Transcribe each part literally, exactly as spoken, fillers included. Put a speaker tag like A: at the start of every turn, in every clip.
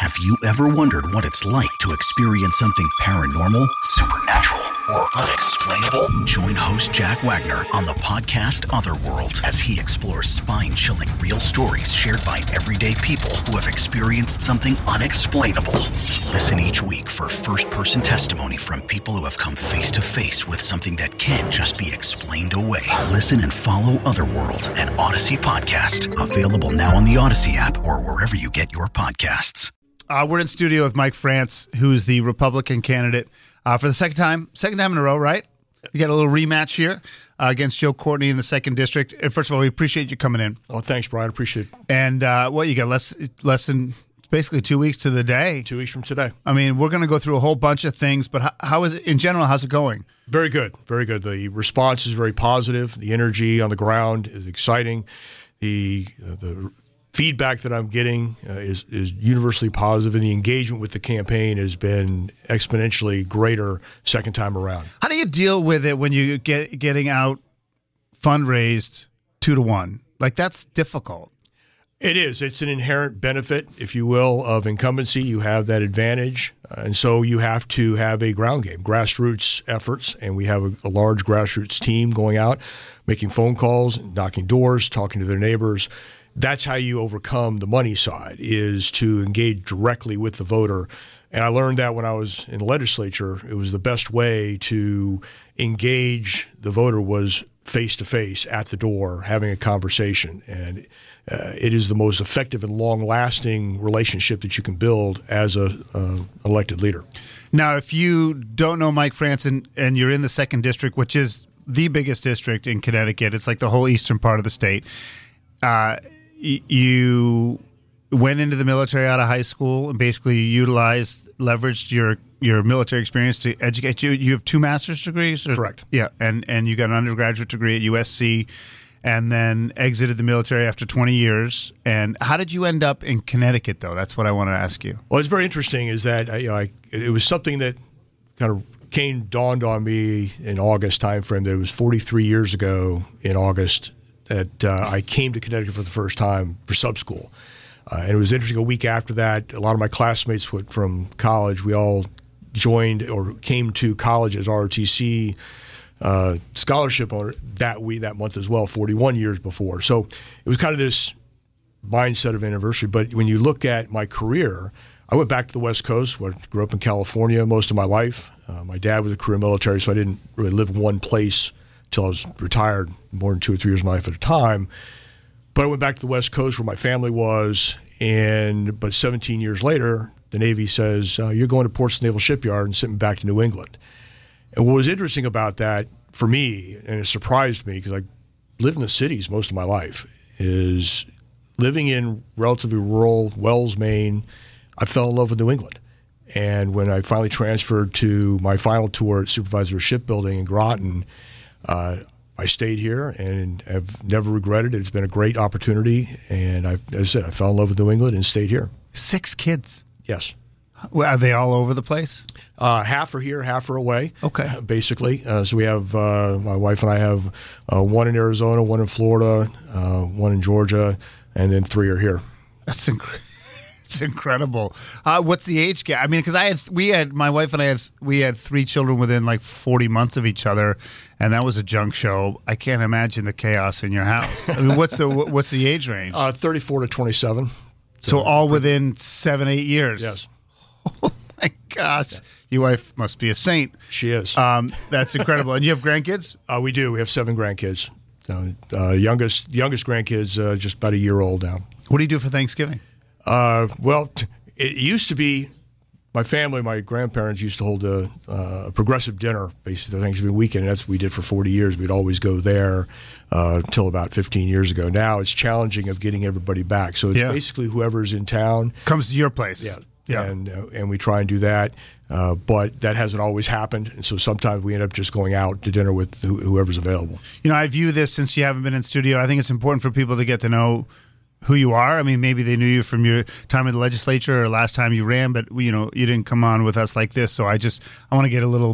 A: Have you ever wondered what it's like to experience something paranormal, supernatural, or unexplainable? Join host Jack Wagner on the podcast Otherworld as he explores spine-chilling real stories shared by everyday people who have experienced something unexplainable. Listen each week for first-person testimony from people who have come face-to-face with something that can't just be explained away. Listen and follow Otherworld, an Odyssey podcast. Available now on the Odyssey app or wherever you get your podcasts.
B: Uh, we're in studio with Mike France, who's the Republican candidate uh, for the second time, second time in a row, right? We got a little rematch here uh, against Joe Courtney in the second district. And first of all, we appreciate you coming in.
C: Oh, thanks, Brian. Appreciate it.
B: And uh, what you got? Less, less than basically two weeks to the day.
C: Two weeks from today.
B: I mean, we're going to go through a whole bunch of things, but how, how is it in general? How's it going?
C: Very good, very good. The response is very positive. The energy on the ground is exciting. The uh, the feedback that I'm getting uh, is is universally positive, and the engagement with the campaign has been exponentially greater second time around.
B: How do you deal with it when you get getting out fundraised two to one? Like, that's difficult.
C: It is. It's an inherent benefit, if you will, of incumbency. You have that advantage, uh, and so you have to have a ground game, grassroots efforts, and we have a, a large grassroots team going out, making phone calls, knocking doors, talking to their neighbors. That's how you overcome the money side, is to engage directly with the voter. And I learned that when I was in the legislature. It was the best way to engage the voter was face-to-face at the door, having a conversation. And uh, it is the most effective and long-lasting relationship that you can build as a uh, elected leader.
B: Now, if you don't know Mike France and, and you're in the second district, which is the biggest district in Connecticut, it's like the whole eastern part of the state, uh, y- you went into the military out of high school and basically utilized, leveraged your your military experience to educate you. You have two master's degrees? Or,
C: Correct.
B: Yeah, and, and you got an undergraduate degree at U S C and then exited the military after twenty years. And how did you end up in Connecticut, though? That's what I want to ask you.
C: Well, it's very interesting is that you know, I, it was something that kind of came, dawned on me in August timeframe. That it was forty-three years ago in August that uh, I came to Connecticut for the first time for sub school. Uh, and it was interesting, a week after that, a lot of my classmates went from college. We all joined or came to college as R O T C uh, scholarship owner that week, that month as well, forty-one years before. So it was kind of this mindset of anniversary. But when you look at my career, I went back to the West Coast, where I grew up in California most of my life. Uh, my dad was a career military, so I didn't really live in one place until I was retired, more than two or three years of my life at a time. But I went back to the West Coast where my family was, and but seventeen years later, the Navy says, uh, you're going to Portsmouth Naval Shipyard and sent me back to New England. And what was interesting about that for me, and it surprised me because I lived in the cities most of my life, is living in relatively rural Wells, Maine, I fell in love with New England. And when I finally transferred to my final tour at Supervisor of Shipbuilding in Groton, uh, I stayed here and have never regretted it. It's been a great opportunity. And I, as I said, I fell in love with New England and stayed here.
B: Six kids.
C: Yes.
B: Well, are they all over the place?
C: Uh, half are here, half are away.
B: Okay.
C: Uh, basically. Uh, so we have, uh, my wife and I have uh, one in Arizona, one in Florida, uh, one in Georgia, and then three are here.
B: That's incredible. It's incredible. Uh, what's the age gap? I mean, because I had, we had, my wife and I had, we had three children within like forty months of each other, and that was a junk show. I can't imagine the chaos in your house. I mean, what's the what's the age range?
C: Uh, thirty-four to twenty-seven.
B: So, so all within seven, eight years.
C: Yes.
B: Oh my gosh, yeah. Your wife must be a saint.
C: She is.
B: Um, that's incredible. And you have grandkids?
C: Uh, we do. We have seven grandkids. Uh, uh, youngest youngest grandkids uh, just about a year old now.
B: What do you do for Thanksgiving?
C: Uh, well, t- it used to be my family, my grandparents used to hold a, uh, a progressive dinner basically Thanksgiving weekend. That's what we did for forty years. We'd always go there uh, until about fifteen years ago. Now it's challenging of getting everybody back. So it's yeah. basically whoever's in town
B: comes to your place.
C: Yeah.
B: Yeah.
C: And, uh, and we try and do that. Uh, but that hasn't always happened. And so sometimes we end up just going out to dinner with wh- whoever's available.
B: You know, I view this, since you haven't been in studio, I think it's important for people to get to know who you are. I mean, maybe they knew you from your time in the legislature or last time you ran, but you know, you didn't come on with us like this. So I just, I want to get a little bit of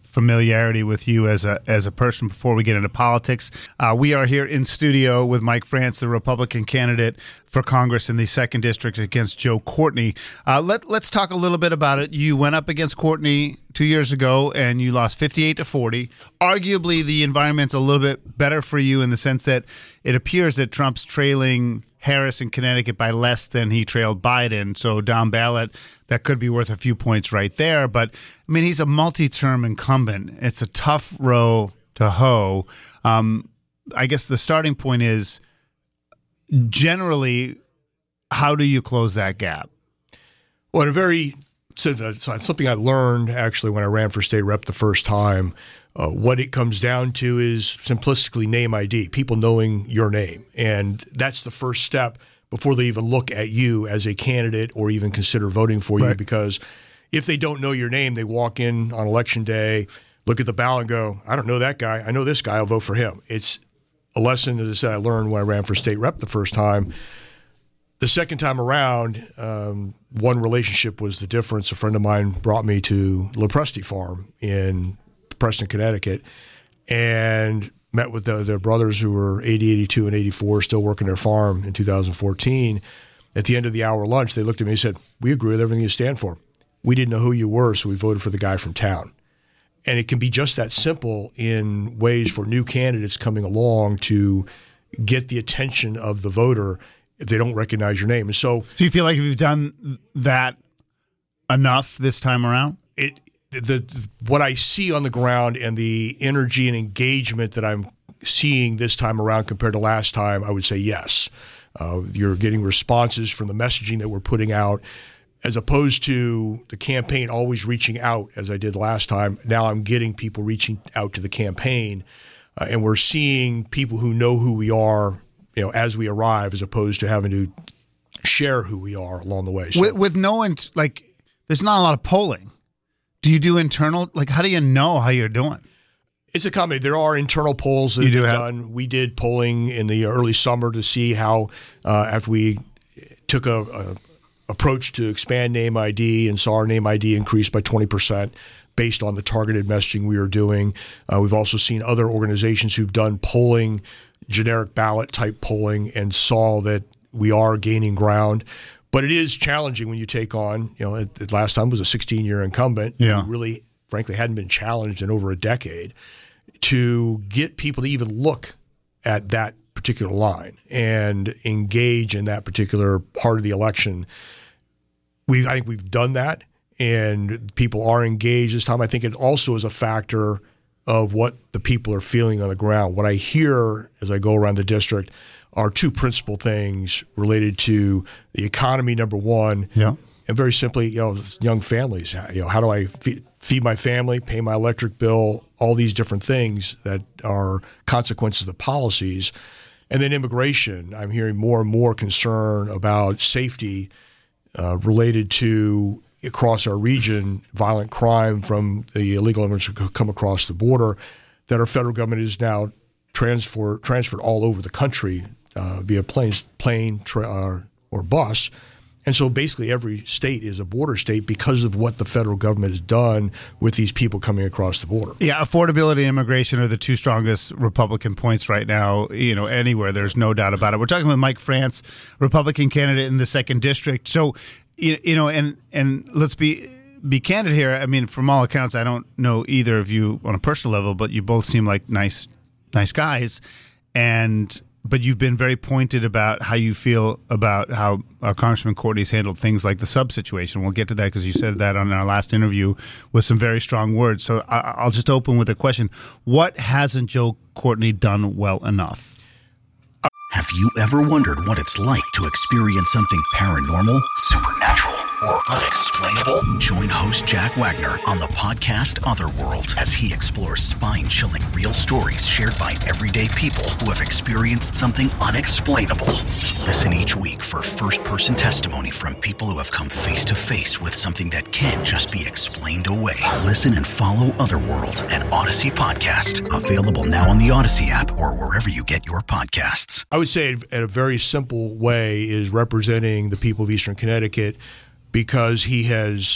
B: familiarity with you as a as a person before we get into politics. Uh, we are here in studio with Mike France, the Republican candidate for Congress in the second district against Joe Courtney. Uh, let let's talk a little bit about it. You went up against Courtney two years ago and you lost fifty-eight to forty. Arguably, the environment's a little bit better for you in the sense that it appears that Trump's trailing Harris in Connecticut by less than he trailed Biden. So down ballot, that could be worth a few points right there. But, I mean, he's a multi-term incumbent. It's a tough row to hoe. Um, I guess the starting point is, generally, how do you close that gap?
C: Well, in a very so something I learned, actually, when I ran for state rep the first time, uh, what it comes down to is simplistically name I D, people knowing your name. And that's the first step before they even look at you as a candidate or even consider voting for you.
B: Right.
C: Because if they don't know your name, they walk in on election day, look at the ballot and go, I don't know that guy. I know this guy. I'll vote for him. It's a lesson, as I said, I learned when I ran for state rep the first time. The second time around, um, one relationship was the difference. A friend of mine brought me to Lopresti Farm in Preston, Connecticut, and met with the, their brothers who were eighty, eighty-two, and eighty-four, still working their farm in two thousand fourteen. At the end of the hour lunch, they looked at me and said, we agree with everything you stand for. We didn't know who you were, so we voted for the guy from town. And it can be just that simple in ways for new candidates coming along to get the attention of the voter if they don't recognize your name. And so,
B: Do you feel like you've done that enough this time around?
C: It the what I see on the ground and the energy and engagement that I'm seeing this time around compared to last time, I would say yes. Uh, you're getting responses from the messaging that we're putting out, as opposed to the campaign always reaching out, as I did last time. Now I'm getting people reaching out to the campaign, uh, and we're seeing people who know who we are, you know, as we arrive, as opposed to having to share who we are along the way. So,
B: With, with no, int- like, there's not a lot of polling. Do you do internal? Like, how do you know how you're doing?
C: It's a combination. There are internal polls that
B: You do
C: have
B: have-
C: done. We did polling in the early summer to see how, uh, after we took a, a approach to expand name I D and saw our name I D increase by twenty percent based on the targeted messaging we were doing. Uh, we've also seen other organizations who've done polling, generic ballot type polling, and saw that we are gaining ground. But it is challenging when you take on, you know, it, it last time was a sixteen-year incumbent
B: Yeah.
C: who really, frankly, hadn't been challenged in over a decade, to get people to even look at that particular line and engage in that particular part of the election. We, I think we've done that, and people are engaged this time. I think it also is a factor of what the people are feeling on the ground. What I hear as I go around the district are two principal things related to the economy, number one,
B: Yeah.
C: and very simply, you know, young families. You know, how do I feed, feed my family, pay my electric bill, all these different things that are consequences of policies. And then immigration. I'm hearing more and more concern about safety uh, related to, across our region, violent crime from the illegal immigrants who come across the border, that our federal government is now transfer, transferred all over the country uh, via planes, plane tra- uh, or bus. And so basically every state is a border state because of what the federal government has done with these people coming across the border.
B: Yeah, affordability and immigration are the two strongest Republican points right now, you know, anywhere. There's no doubt about it. We're talking with Mike France, Republican candidate in the second district. So, you you know, and and let's be be candid here. I mean, from all accounts, I don't know either of you on a personal level, but you both seem like nice nice guys. And but you've been very pointed about how you feel about how uh, Congressman Courtney's handled things like the sub situation. We'll get to that because you said that on our last interview with some very strong words. So I- I'll just open with a question. What hasn't Joe Courtney done well enough?
A: Have you ever wondered what it's like to experience something paranormal, supernatural, or unexplainable? Join host Jack Wagner on the podcast Otherworld as he explores spine-chilling real stories shared by everyday people who have experienced something unexplainable. Listen each week for first-person testimony from people who have come face-to-face with something that can't just be explained away. Listen and follow Otherworld, an Odyssey podcast, available now on the Odyssey app or wherever you get your podcasts.
C: I would say in a very simple way is representing the people of Eastern Connecticut, because he has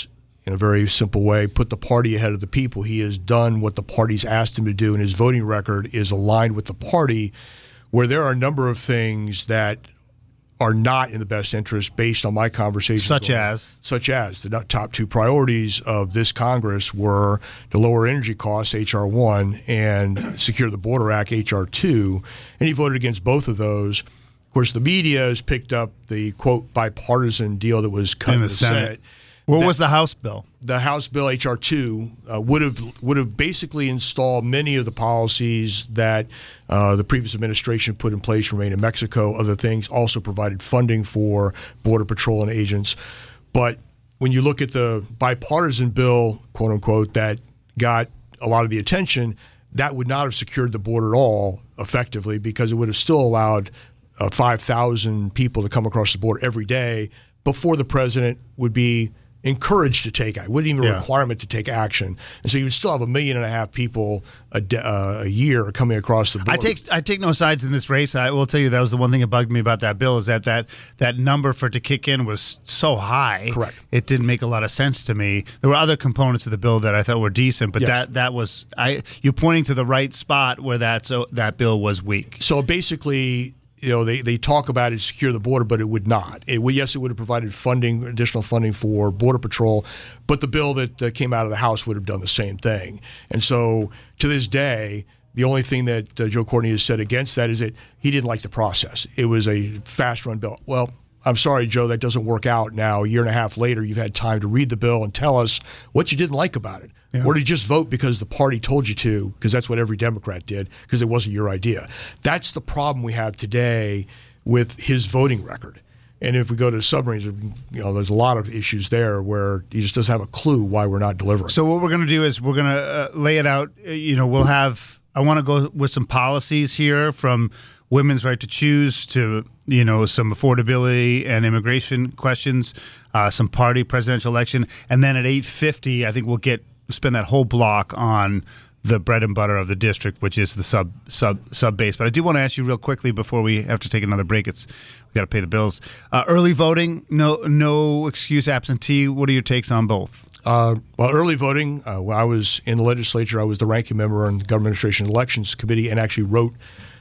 C: in a very simple way, put the party ahead of the people. He has done what the party's asked him to do, and his voting record is aligned with the party, where there are a number of things that are not in the best interest based on my conversations.
B: Such as?
C: Such as. The top two priorities of this Congress were to lower energy costs, H R one, and Secure the Border Act, H R two, and he voted against both of those. Of course, the media has picked up the, quote, bipartisan deal that was cut
B: in
C: in
B: the,
C: the
B: Senate.
C: Senate.
B: What
C: that,
B: was the House bill?
C: The House bill, H R two, uh, would have would have basically installed many of the policies that uh, the previous administration put in place, remain in Mexico, other things, also provided funding for Border Patrol and agents. But when you look at the bipartisan bill, quote unquote, that got a lot of the attention, that would not have secured the border at all effectively, because it would have still allowed uh, five thousand people to come across the border every day before the president would be encouraged to take action. It wouldn't even
B: yeah.
C: a requirement to take action. And so you would still have a million and a half people a, de- uh, a year coming across the border.
B: I take I take no sides in this race. I will tell you that was the one thing that bugged me about that bill, is that that, that number for it to kick in was so high.
C: Correct.
B: It didn't make a lot of sense to me. There were other components of the bill that I thought were decent, but
C: Yes.
B: that that was I you're pointing to the right spot where that so that bill was weak.
C: So basically, you know, they, they talk about it to secure the border, but it would not. It would, yes, it would have provided funding, additional funding for Border Patrol, but the bill that uh, came out of the House would have done the same thing. And so to this day, the only thing that uh, Joe Courtney has said against that is that he didn't like the process. It was a fast-run bill. Well, I'm sorry, Joe, that doesn't work out now. A year and a half later, you've had time to read the bill and tell us what you didn't like about it. Yeah. Or did you just vote because the party told you to, because that's what every Democrat did, because it wasn't your idea. That's the problem we have today with his voting record. And if we go to submarines, you know, there's a lot of issues there where he just doesn't have a clue why we're not delivering.
B: So what we're going to do is we're going to uh, lay it out. You know, we'll have – I want to go with some policies here, from women's right to choose to, you know, some affordability and immigration questions, uh, some party presidential election. And then at eight fifty, I think we'll get – spend that whole block on the bread and butter of the district, which is the sub sub sub base. But I do want to ask you real quickly before we have to take another break. It's we got to pay the bills. Uh, early voting, no no excuse absentee. What are your takes on both?
C: Uh, well, early voting. Uh, when I was in the legislature, I was the ranking member on the Government Administration Elections Committee, and actually wrote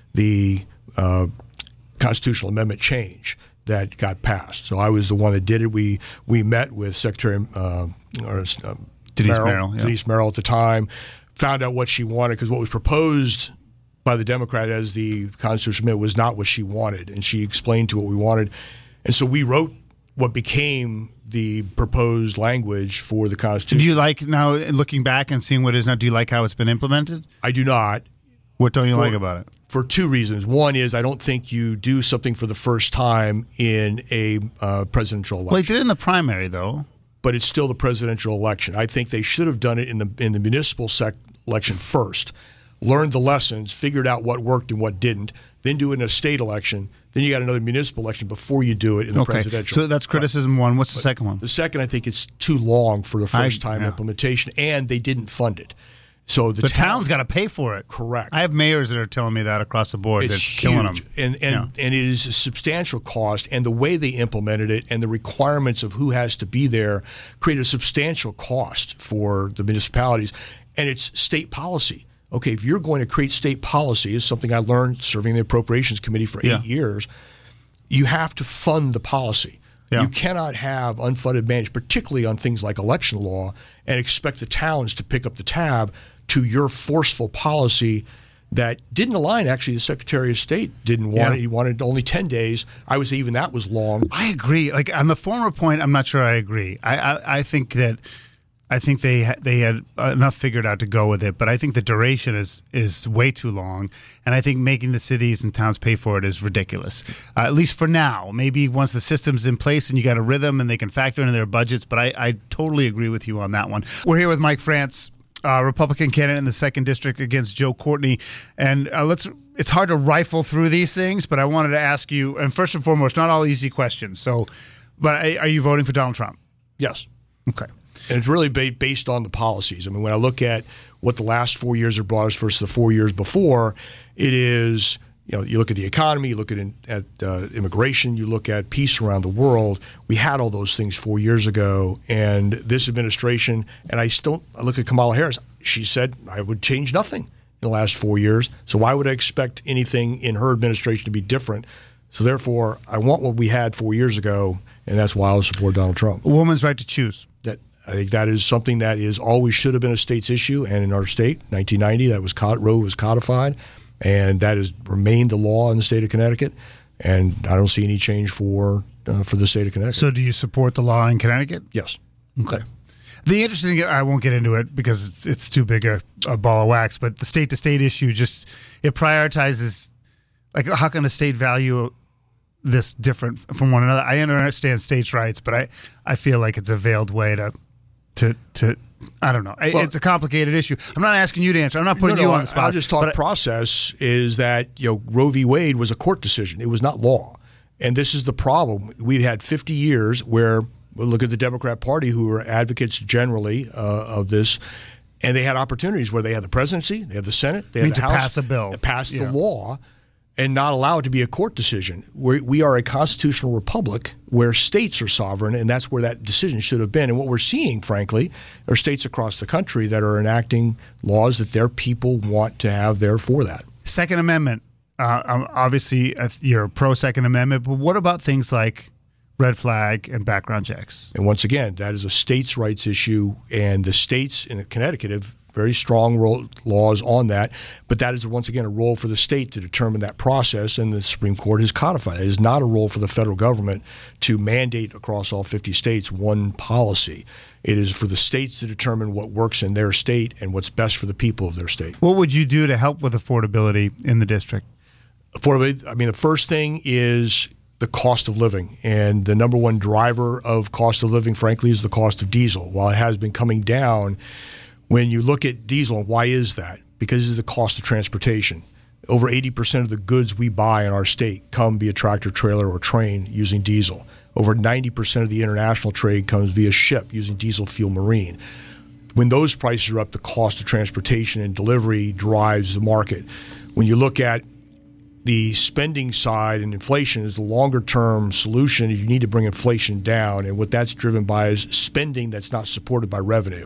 C: the uh, constitutional amendment change that got passed. So I was the one that did it. We we met with Secretary uh, or. Uh,
B: Denise
C: Merrill,
B: Merrill, yeah.
C: Denise Merrill at the time, found out what she wanted, because what was proposed by the Democrat as the constitutional amendment was not what she wanted, and she explained to what we wanted. And so we wrote what became the proposed language for the Constitution.
B: Do you like, now looking back and seeing what it is now, do you like how it's been implemented?
C: I do not.
B: What don't you
C: for,
B: like about it?
C: For two reasons. One is I don't think you do something for the first time in a uh, presidential election.
B: Well, they did it in the primary, though.
C: But it's still the presidential election. I think they should have done it in the in the municipal sec- election first, learned the lessons, figured out what worked and what didn't, then do it in a state election. Then you got another municipal election before you do it in the
B: okay.
C: presidential.
B: So that's criticism one. What's the
C: but
B: second one?
C: The second, I think it's too long for the first time
B: yeah.
C: implementation, and they didn't fund it. So the,
B: the
C: town,
B: town's got to pay for it.
C: Correct.
B: I have mayors that are telling me that across the board.
C: It's
B: That's
C: huge.
B: killing them.
C: And and,
B: yeah.
C: and it is a substantial cost, and the way they implemented it and the requirements of who has to be there create a substantial cost for the municipalities, and it's state policy. Okay, if you're going to create state policy, is something I learned serving the Appropriations Committee for eight
B: yeah.
C: years, you have to fund the policy.
B: Yeah.
C: You cannot have unfunded mandates, particularly on things like election law, and expect the towns to pick up the tab to your forceful policy that didn't align. Actually, the Secretary of State didn't want
B: yeah.
C: it. He wanted only ten days. I would say even that was long.
B: I agree. Like on the former point, I'm not sure I agree. I I, I think that I think they ha- they had enough figured out to go with it, but I think the duration is is way too long, and I think making the cities and towns pay for it is ridiculous. Uh, at least for now. Maybe once the system's in place and you got a rhythm and they can factor into their budgets. But I, I totally agree with you on that one. We're here with Mike France, Uh, Republican candidate in the second district against Joe Courtney, and uh, let's. It's hard to rifle through these things, but I wanted to ask you. And first and foremost, not all easy questions. So, but are you voting for Donald Trump?
C: Yes.
B: Okay.
C: And it's really ba- based on the policies. I mean, when I look at what the last four years have brought us versus the four years before, it is you know, you look at the economy, you look at at uh, immigration, you look at peace around the world. We had all those things four years ago, and this administration, and I still I look at Kamala Harris. She said I would change nothing in the last four years. So why would I expect anything in her administration to be different? So therefore, I want what we had four years ago, and that's why I'll support Donald Trump.
B: A woman's right to choose.
C: That I think that is something that is always should have been a state's issue, and in our state, nineteen ninety, that was Roe was codified. And that has remained the law in the state of Connecticut, and I don't see any change for uh, for the state of Connecticut.
B: So, do you support the law in Connecticut?
C: Yes.
B: Okay. The interesting thing, I won't get into it because it's it's too big a, a ball of wax. But the state to state issue just it prioritizes, like, how can a state value this different from one another? I understand states' rights, but I, I feel like it's a veiled way to to to. I don't know. Well, it's a complicated issue. I'm not asking you to answer. I'm not putting
C: no, no,
B: you on the spot.
C: I'll just talk
B: but
C: process is that, you know, Roe v. Wade was a court decision. It was not law. And this is the problem. We've had fifty years where, well, look at the Democrat Party, who are advocates generally uh, of this, and they had opportunities where they had the presidency, they had the Senate, they had
B: I mean,
C: the
B: to
C: House.
B: pass a bill.
C: Pass
B: yeah.
C: the law. And not allow it to be a court decision. We're, we are a constitutional republic where states are sovereign, and that's where that decision should have been. And what we're seeing, frankly, are states across the country that are enacting laws that their people want to have there for that.
B: Second Amendment. Uh, obviously, you're pro Second Amendment, but what about things like red flag and background checks?
C: And once again, that is a states' rights issue, and the states in Connecticut have very strong role, laws on that, but that is once again a role for the state to determine that process, and the Supreme Court has codified it. It is not a role for the federal government to mandate across all fifty states one policy. It is for the states to determine what works in their state and what's best for the people of their state.
B: What would you do to help with affordability in the district?
C: Affordability, I mean, the first thing is the cost of living, and the number one driver of cost of living, frankly, is the cost of diesel. While it has been coming down, when you look at diesel, why is that? Because of the cost of transportation. Over eighty percent of the goods we buy in our state come via tractor, trailer, or train using diesel. Over ninety percent of the international trade comes via ship using diesel fuel marine. When those prices are up, the cost of transportation and delivery drives the market. When you look at the spending side and inflation is the longer-term solution, you need to bring inflation down, and what that's driven by is spending that's not supported by revenue.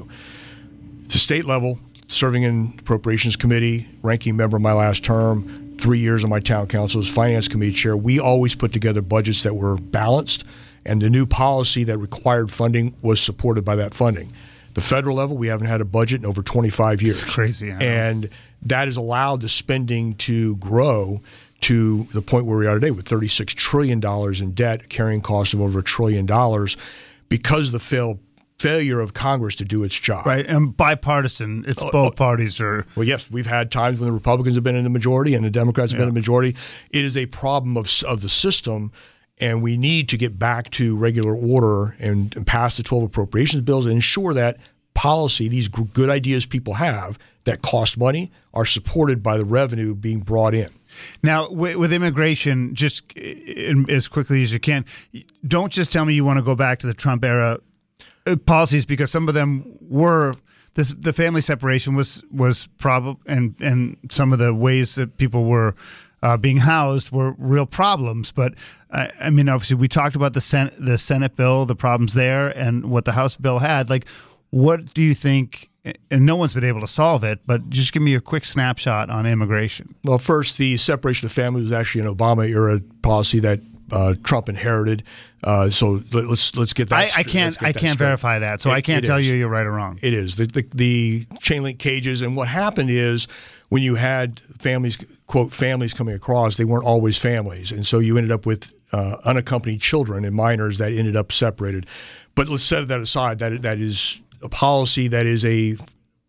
C: At the state level, serving in Appropriations Committee, ranking member of my last term, three years on my town council as Finance Committee chair, we always put together budgets that were balanced, and the new policy that required funding was supported by that funding. The federal level, we haven't had a budget in over twenty-five years.
B: It's crazy.
C: And that has allowed the spending to grow to the point where we are today with thirty-six trillion dollars in debt, carrying cost of over a trillion dollars because of the failed failure of Congress to do its job.
B: Right, and bipartisan. It's
C: oh,
B: both
C: oh,
B: parties are.
C: Well, yes, we've had times when the Republicans have been in the majority and the Democrats have
B: yeah.
C: been in the majority. It is a problem of of the system, and we need to get back to regular order and, and pass the twelve appropriations bills and ensure that policy, these good ideas people have that cost money, are supported by the revenue being brought in.
B: Now, with, with immigration, just in, as quickly as you can, don't just tell me you want to go back to the Trump era policies, because some of them were this, the family separation was was probably, and and some of the ways that people were uh, being housed were real problems. But I, I mean, obviously, we talked about the Senate the Senate bill, the problems there, and what the House bill had. Like, what do you think? And no one's been able to solve it, but just give me a quick snapshot on immigration.
C: Well, first, the separation of families was actually an Obama era policy that uh, Trump inherited. Uh, so let's let's get that.
B: I, I can't I can't straight. verify that, so it, I can't tell is. you you're right or wrong.
C: It is the, the the chain link cages, and what happened is when you had families, quote families coming across, they weren't always families, and so you ended up with uh, unaccompanied children and minors that ended up separated. But let's set that aside. That that is a policy that is a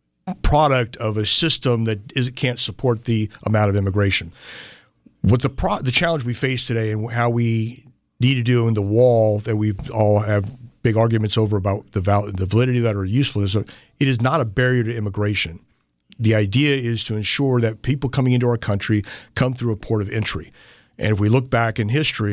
C: product of a system that is, can't support the amount of immigration. What the pro, the challenge we face today and how we need to do in the wall that we all have big arguments over about the, val, the validity of that or usefulness, it is not a barrier to immigration. The idea is to ensure that people coming into our country come through a port of entry. And if we look back in history,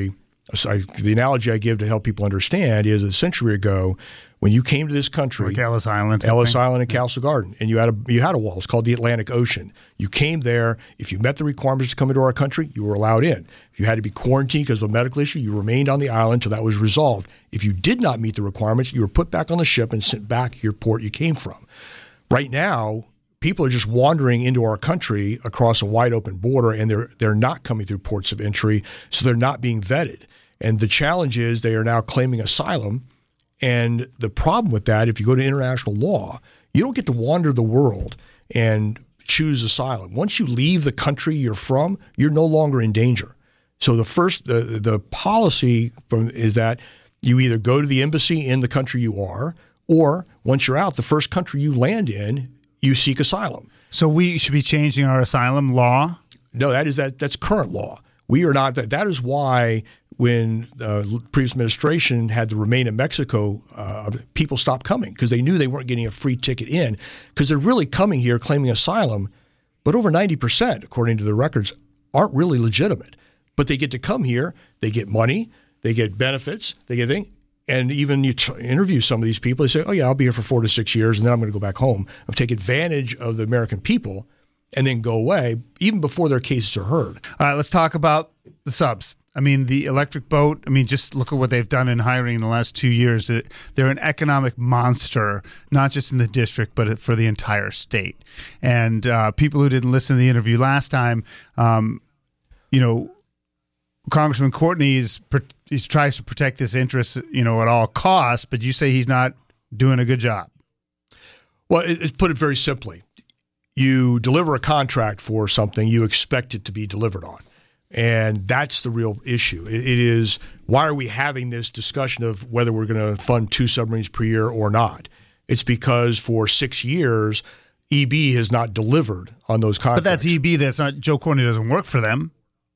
C: So I, the analogy I give to help people understand is a century ago, when you came to this country,
B: like Ellis Island,
C: Ellis Island and Castle Garden, and you had a you had a wall. It's called the Atlantic Ocean. You came there. If you met the requirements to come into our country, you were allowed in. If you had to be quarantined because of a medical issue, you remained on the island until that was resolved. If you did not meet the requirements, you were put back on the ship and sent back to your port you came from. Right now, people are just wandering into our country across a wide open border, and they're they're not coming through ports of entry, so they're not being vetted. And the challenge is they are now claiming asylum. And the problem with that, if you go to international law, you don't get to wander the world and choose asylum. Once you leave the country you're from, you're no longer in danger. So the first, the the policy from is that you either go to the embassy in the country you are, or once you're out, the first country you land in, you seek asylum.
B: So we should be changing our asylum law?
C: No, that is that that's current law. We are not. That, that is why when the previous administration had to remain in Mexico, uh, people stopped coming because they knew they weren't getting a free ticket in, because they're really coming here claiming asylum. But over ninety percent, according to the records, aren't really legitimate. But they get to come here. They get money. They get benefits. They get things. And even you t- interview some of these people, they say, oh, yeah, I'll be here for four to six years, and then I'm going to go back home. I'll take advantage of the American people and then go away, even before their cases are heard.
B: All right, let's talk about the subs. I mean, the electric boat, I mean, just look at what they've done in hiring in the last two years. They're an economic monster, not just in the district, but for the entire state. And uh, people who didn't listen to the interview last time, um, you know, Congressman Courtney is, he tries to protect this interest, you know, at all costs, but you say he's not doing a good job.
C: Well, it's put it very simply. You deliver a contract for something, you expect it to be delivered on. And that's the real issue. It, it is, why are we having this discussion of whether we're going to fund two submarines per year or not? It's because for six years, E B has not delivered on those contracts.
B: But that's E B. That's not, Joe Courtney doesn't work for them.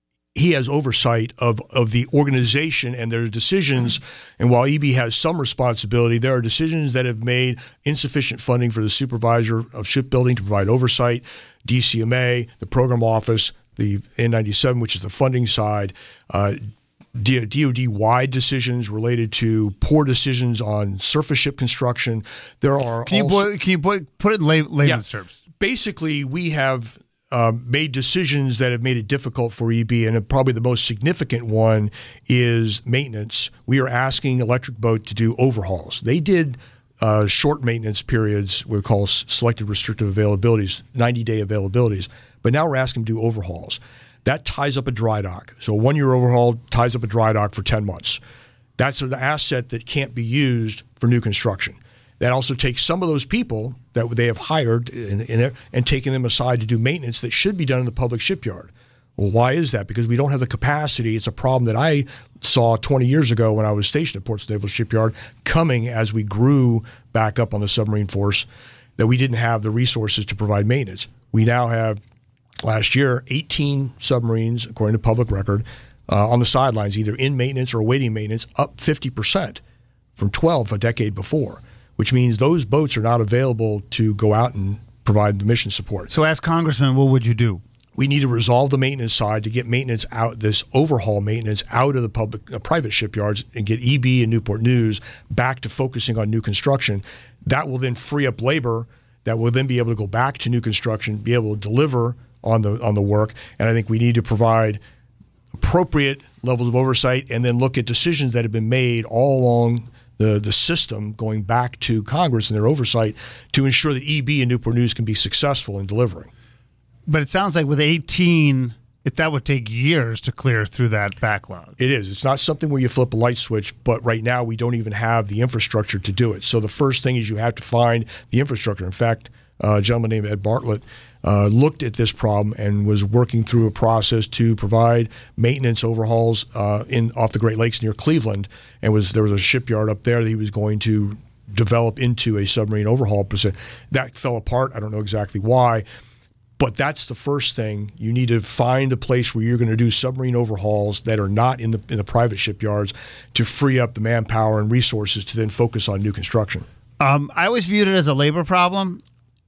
C: He has oversight of, of the organization and their decisions. And while E B has some responsibility, there are decisions that have made insufficient funding for the supervisor of shipbuilding to provide oversight, D C M A, the program office, the N ninety-seven, which is the funding side, uh, D O D-wide decisions related to poor decisions on surface ship construction. There are
B: Can you,
C: also,
B: boy, can you boy, put it in lay, layman's
C: yeah,
B: terms?
C: Basically, we have Um, made decisions that have made it difficult for E B, and probably the most significant one is maintenance. We are asking Electric Boat to do overhauls. They did uh, short maintenance periods, we call selected restrictive availabilities, ninety-day availabilities, but now we're asking them to do overhauls. That ties up a dry dock. So a one-year overhaul ties up a dry dock for ten months. That's an asset that can't be used for new construction. That also takes some of those people that they have hired and, and, and taking them aside to do maintenance that should be done in the public shipyard. Well, why is that? Because we don't have the capacity. It's a problem that I saw twenty years ago when I was stationed at Portsmouth Naval Shipyard, coming as we grew back up on the submarine force, that we didn't have the resources to provide maintenance. We now have, last year, eighteen submarines, according to public record, uh, on the sidelines, either in maintenance or awaiting maintenance, up fifty percent from twelve a decade before, which means those boats are not available to go out and provide the mission support.
B: So as Congressman, what would you do?
C: We need to resolve the maintenance side to get maintenance out, this overhaul maintenance out of the public, uh, private shipyards, and get E B and Newport News back to focusing on new construction. That will then free up labor that will then be able to go back to new construction, be able to deliver on the on the work. And I think we need to provide appropriate levels of oversight and then look at decisions that have been made all along the, the system going back to Congress and their oversight to ensure that E B and Newport News can be successful in delivering.
B: But it sounds like with eighteen, if that would take years to clear through that backlog.
C: It is. It's not something where you flip a light switch, but right now we don't even have the infrastructure to do it. So the first thing is you have to find the infrastructure. In fact, uh, a gentleman named Ed Bartlett uh, looked at this problem and was working through a process to provide maintenance overhauls uh, in off the Great Lakes near Cleveland, and was there was a shipyard up there that he was going to develop into a submarine overhaul facility. That fell apart. I don't know exactly why. But that's the first thing. You need to find a place where you're going to do submarine overhauls that are not in the in the private shipyards to free up the manpower and resources to then focus on new construction.
B: Um, I always viewed it as a labor problem.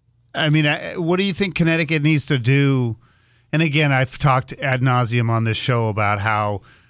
B: I mean, I, what do you think Connecticut needs to do? And again, I've talked ad nauseum on this show about how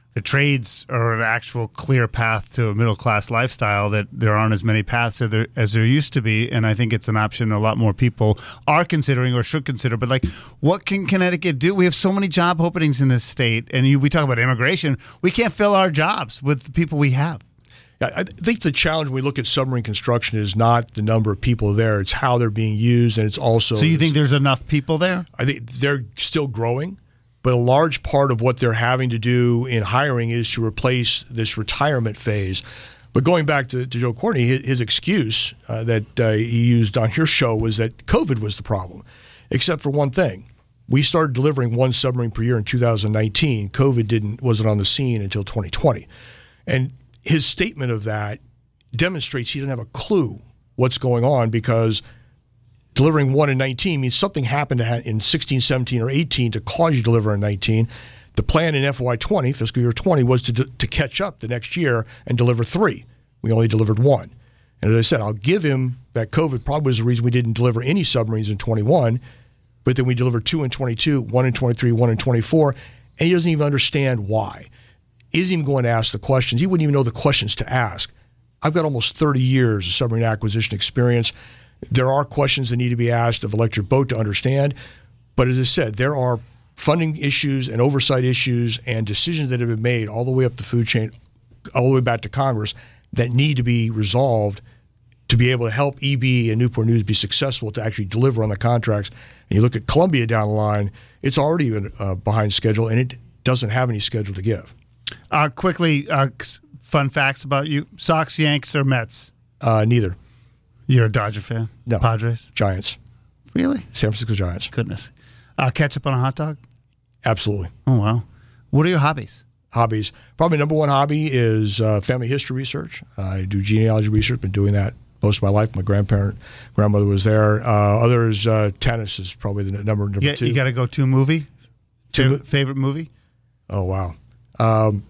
B: the trades are an actual clear path to a middle-class lifestyle, that there aren't as many paths as there, as there used to be. And I think it's an option a lot more people are considering or should consider. But, like, what can Connecticut do? We have so many job openings in this state. And you, we talk about immigration. We can't fill our jobs with the people we have.
C: I think the challenge when we look at submarine construction is not the number of people there. It's how they're being used, and it's also...
B: So you think there's enough people there?
C: I think they're still growing. But a large part of what they're having to do in hiring is to replace this retirement phase. But going back to, to Joe Courtney, his, his excuse uh, that uh, he used on your show was that COVID was the problem, except for one thing. We started delivering one submarine per year in two thousand nineteen. COVID didn't wasn't on the scene until twenty twenty. And his statement of that demonstrates he doesn't have a clue what's going on, because delivering one in nineteen means something happened in sixteen, seventeen, or eighteen to cause you to deliver in nineteen. The plan in F Y twenty, fiscal year twenty, was to to catch up the next year and deliver three. We only delivered one. And as I said, I'll give him that COVID probably was the reason we didn't deliver any submarines in twenty-one, but then we delivered two in twenty-two, one in twenty-three, one in twenty-four, and he doesn't even understand why. He isn't even going to ask the questions. He wouldn't even know the questions to ask. I've got almost thirty years of submarine acquisition experience. There are questions that need to be asked of Electric Boat to understand. But as I said, there are funding issues and oversight issues and decisions that have been made all the way up the food chain, all the way back to Congress, that need to be resolved to be able to help E B and Newport News be successful to actually deliver on the contracts. And you look at Columbia down the line, it's already been uh, behind schedule, and it doesn't have any schedule to give.
B: Uh, quickly, uh, fun facts about you. Sox, Yanks, or Mets?
C: Uh, neither.
B: You're a Dodger fan?
C: No.
B: Padres?
C: Giants.
B: Really?
C: San Francisco Giants.
B: Goodness. Uh, ketchup on a hot dog?
C: Absolutely.
B: Oh, wow. What are your hobbies?
C: Hobbies. Probably number one hobby is uh, family history research. Uh, I do genealogy research. Been doing that most of my life. My grandparent, grandmother was there. Uh, others, uh, tennis is probably the number, number
B: you,
C: two.
B: You got to go to a movie?
C: Two
B: favorite, favorite movie?
C: Oh, wow. Um,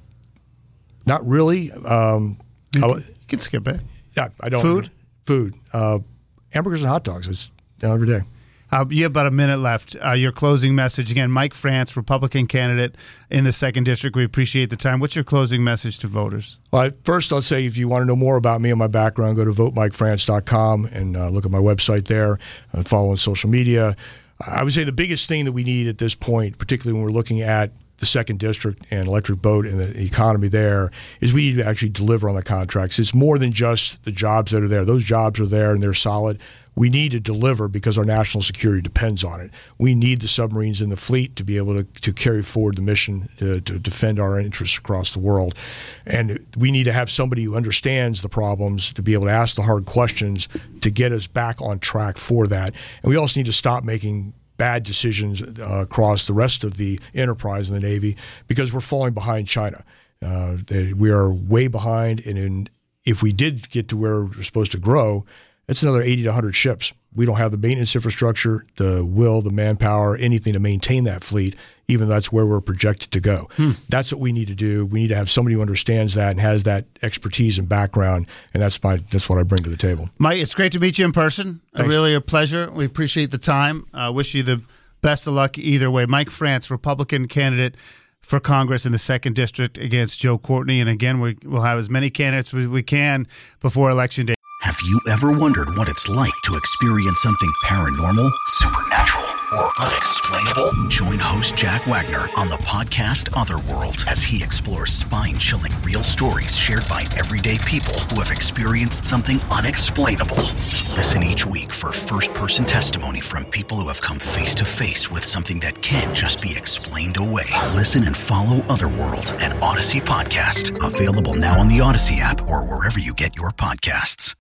C: not really. Um,
B: you,
C: I,
B: can, you can skip it.
C: Yeah, I don't.
B: Food?
C: Food. Uh, hamburgers and hot dogs. It's down every day.
B: Uh, you have about a minute left. Uh, your closing message. Again, Mike France, Republican candidate in the second District. We appreciate the time. What's your closing message to voters?
C: Well, I, first, I'll say if you want to know more about me and my background, go to vote mike france dot com and uh, look at my website there and follow on social media. I would say the biggest thing that we need at this point, particularly when we're looking at the second District and Electric Boat and the economy there, is we need to actually deliver on the contracts. It's more than just the jobs that are there. Those jobs are there and they're solid. We need to deliver because our national security depends on it. We need the submarines in the fleet to be able to, to carry forward the mission to, to defend our interests across the world. And we need to have somebody who understands the problems to be able to ask the hard questions to get us back on track for that. And we also need to stop making bad decisions uh, across the rest of the enterprise in the Navy because we're falling behind China. Uh, they, we are way behind, and in, if we did get to where we're supposed to grow, it's another eighty to one hundred ships. We don't have the maintenance infrastructure, the will, the manpower, anything to maintain that fleet, even though that's where we're projected to go. Hmm. That's what we need to do. We need to have somebody who understands that and has that expertise and background, and that's my that's what I bring to the table.
B: Mike, it's great to meet you in person.
C: Thanks.
B: Really a pleasure. We appreciate the time. Uh, wish you the best of luck either way. Mike France, Republican candidate for Congress in the second District against Joe Courtney. And again, we, we'll have as many candidates as we can before Election Day.
A: Have you ever wondered what it's like to experience something paranormal, supernatural, or unexplainable? Join host Jack Wagner on the podcast Otherworld as he explores spine-chilling real stories shared by everyday people who have experienced something unexplainable. Listen each week for first-person testimony from people who have come face-to-face with something that can't just be explained away. Listen and follow Otherworld, an Odyssey podcast, available now on the Odyssey app or wherever you get your podcasts.